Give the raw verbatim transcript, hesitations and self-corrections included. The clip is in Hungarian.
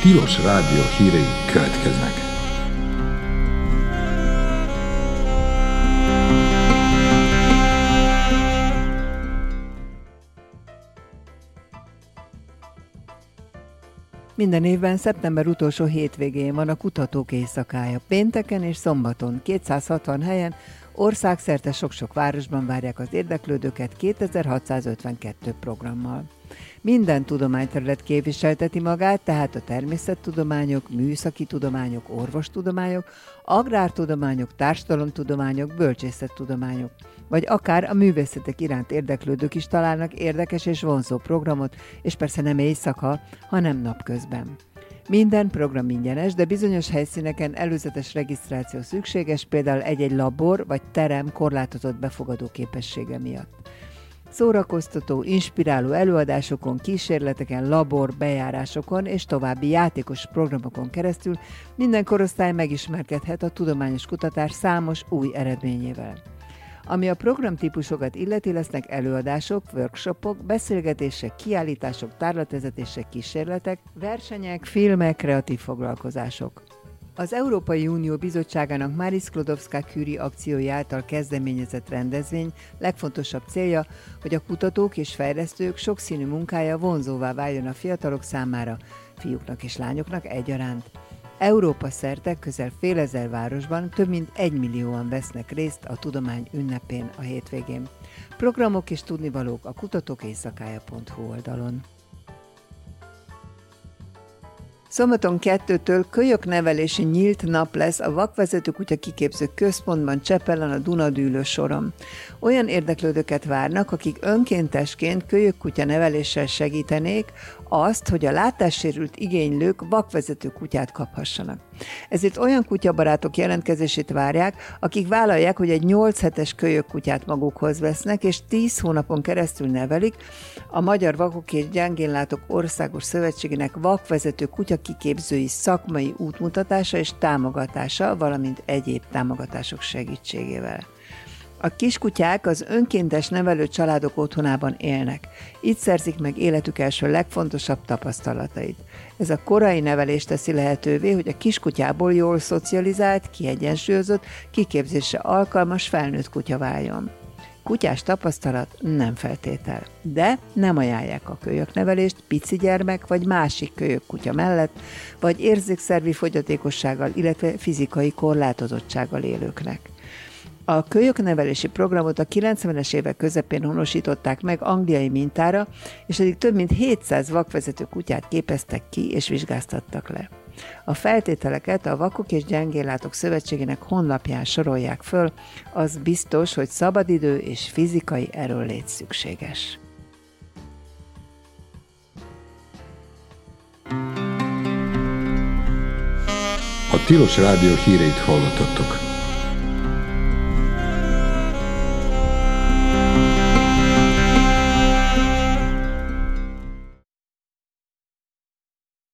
Tilos Rádió hírei következnek. Minden évben szeptember utolsó hétvégén van a Kutatók Éjszakája. Pénteken és szombaton kétszázhatvan helyen országszerte sok-sok városban várják az érdeklődőket kétezer-hatszázötvenkettő programmal. Minden tudományterület képviselteti magát, tehát a természettudományok, műszaki tudományok, orvostudományok, agrártudományok, társadalomtudományok, bölcsészettudományok, vagy akár a művészetek iránt érdeklődők is találnak érdekes és vonzó programot, és persze nem éjszaka, hanem napközben. Minden program ingyenes, de bizonyos helyszíneken előzetes regisztráció szükséges, például egy-egy labor vagy terem korlátozott befogadó képessége miatt. Szórakoztató, inspiráló előadásokon, kísérleteken, labor, bejárásokon és további játékos programokon keresztül minden korosztály megismerkedhet a tudományos kutatás számos új eredményével. Ami a programtípusokat illeti, lesznek előadások, workshopok, beszélgetések, kiállítások, tárlatvezetések, kísérletek, versenyek, filmek, kreatív foglalkozások. Az Európai Unió Bizottságának Marie Sklodowska-Curie akciója által kezdeményezett rendezvény legfontosabb célja, hogy a kutatók és fejlesztők sokszínű munkája vonzóvá váljon a fiatalok számára, fiúknak és lányoknak egyaránt. Európa szerte közel fél ezer városban több mint egymillióan vesznek részt a tudomány ünnepén a hétvégén. Programok és tudnivalók a kutatók éjszakája pont hu oldalon. Szombaton kettőtől kölyöknevelési nyílt nap lesz a Vakvezető Kutya Kiképző Központban Csepelen a Dunadűlő soron. Olyan érdeklődőket várnak, akik önkéntesként kölyökkutya neveléssel segítenék azt, hogy a látássérült igénylők vakvezető kutyát kaphassanak. Ezért olyan kutyabarátok jelentkezését várják, akik vállalják, hogy egy nyolc hetes kölyökkutyát magukhoz vesznek, és tíz hónapon keresztül nevelik. A Magyar Vakok és Gyengénlátók Országos Szövetségének vakvezető kutyakiképzői szakmai útmutatása és támogatása, valamint egyéb támogatások segítségével. A kiskutyák az önkéntes nevelő családok otthonában élnek. Itt szerzik meg életük első legfontosabb tapasztalatait. Ez a korai nevelés teszi lehetővé, hogy a kiskutyából jól szocializált, kiegyensúlyozott, kiképzésre alkalmas felnőtt kutya váljon. Kutyás tapasztalat nem feltétel, de nem ajánlják a kölyöknevelést pici gyermek vagy másik kölyökkutya mellett, vagy érzékszervi fogyatékossággal, illetve fizikai korlátozottsággal élőknek. A kölyöknevelési programot a kilencvenes évek közepén honosították meg angliai mintára, és eddig több mint hétszáz vakvezető kutyát képeztek ki és vizsgáztattak le. A feltételeket a Vakok és Gyengénlátók Szövetségének honlapján sorolják föl, az biztos, hogy szabadidő és fizikai erőllét szükséges. A Tilos Rádió híreit hallottattok.